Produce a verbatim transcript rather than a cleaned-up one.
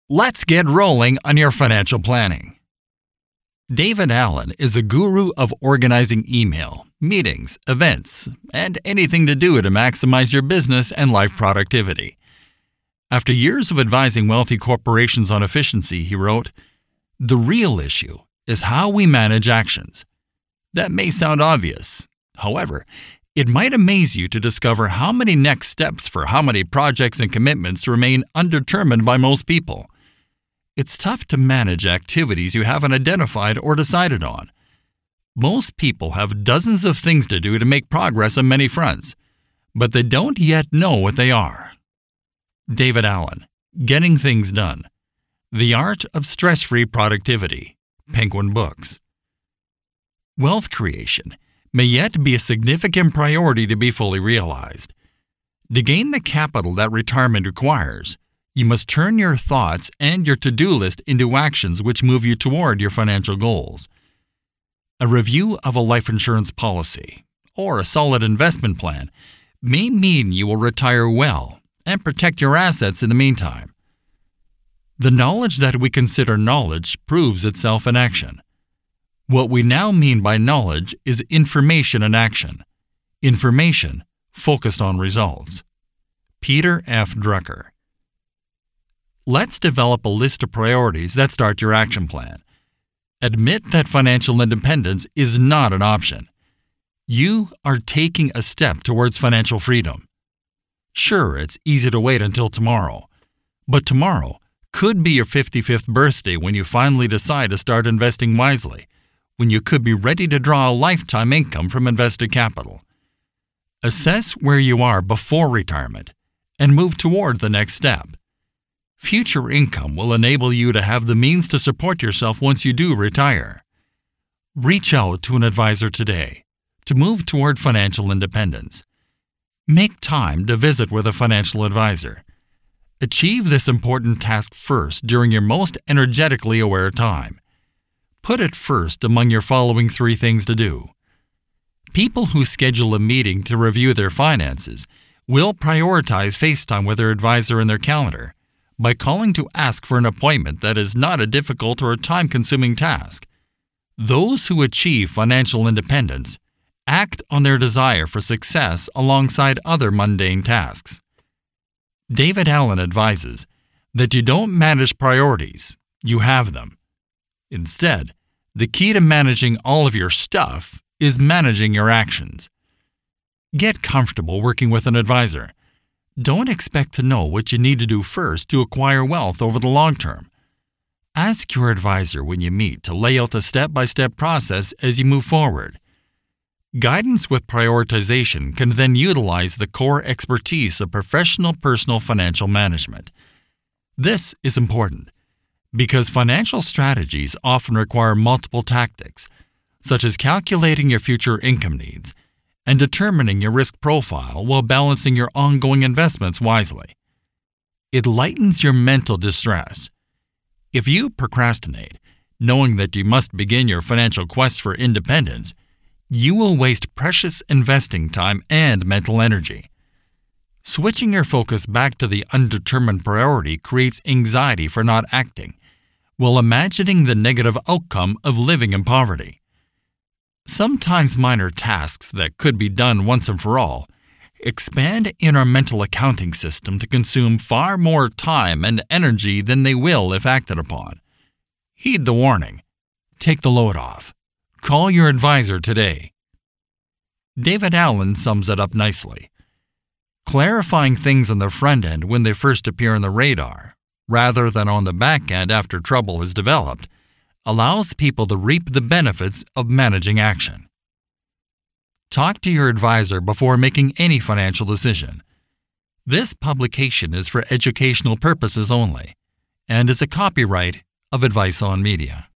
Let's get rolling on your financial planning. David Allen is the guru of organizing email, meetings, events, and anything to do to maximize your business and life productivity. After years of advising wealthy corporations on efficiency, he wrote, "The real issue is how we manage actions." That may sound obvious. However, it might amaze you to discover how many next steps for how many projects and commitments remain undetermined by most people. It's tough to manage activities you haven't identified or decided on. Most people have dozens of things to do to make progress on many fronts, but they don't yet know what they are. David Allen, Getting Things Done. The Art of Stress-Free Productivity. Penguin Books. Wealth creation may yet be a significant priority to be fully realized. To gain the capital that retirement requires, you must turn your thoughts and your to-do list into actions which move you toward your financial goals. A review of a life insurance policy or a solid investment plan may mean you will retire well and protect your assets in the meantime. The knowledge that we consider knowledge proves itself in action. What we now mean by knowledge is information in action. Information focused on results. Peter F. Drucker. Let's develop a list of priorities that start your action plan. Admit that financial independence is not an option. You are taking a step towards financial freedom. Sure, it's easy to wait until tomorrow, but tomorrow could be your fifty-fifth birthday when you finally decide to start investing wisely, when you could be ready to draw a lifetime income from invested capital. Assess where you are before retirement and move toward the next step. Future income will enable you to have the means to support yourself once you do retire. Reach out to an advisor today to move toward financial independence. Make time to visit with a financial advisor. Achieve this important task first during your most energetically aware time. Put it first among your following three things to do. People who schedule a meeting to review their finances will prioritize FaceTime with their advisor in their calendar by calling to ask for an appointment that is not a difficult or time-consuming task. Those who achieve financial independence act on their desire for success alongside other mundane tasks. David Allen advises that you don't manage priorities, you have them. Instead, the key to managing all of your stuff is managing your actions. Get comfortable working with an advisor. Don't expect to know what you need to do first to acquire wealth over the long term. Ask your advisor when you meet to lay out the step-by-step process as you move forward. Guidance with prioritization can then utilize the core expertise of professional personal financial management. This is important because financial strategies often require multiple tactics, such as calculating your future income needs and determining your risk profile while balancing your ongoing investments wisely. It lightens your mental distress. If you procrastinate, knowing that you must begin your financial quest for independence, you will waste precious investing time and mental energy. Switching your focus back to the undetermined priority creates anxiety for not acting, while imagining the negative outcome of living in poverty. Sometimes minor tasks that could be done once and for all expand in our mental accounting system to consume far more time and energy than they will if acted upon. Heed the warning. Take the load off. Call your advisor today. David Allen sums it up nicely. Clarifying things on the front end when they first appear on the radar, rather than on the back end after trouble has developed, allows people to reap the benefits of managing action. Talk to your advisor before making any financial decision. This publication is for educational purposes only and is a copyright of Advice on Media.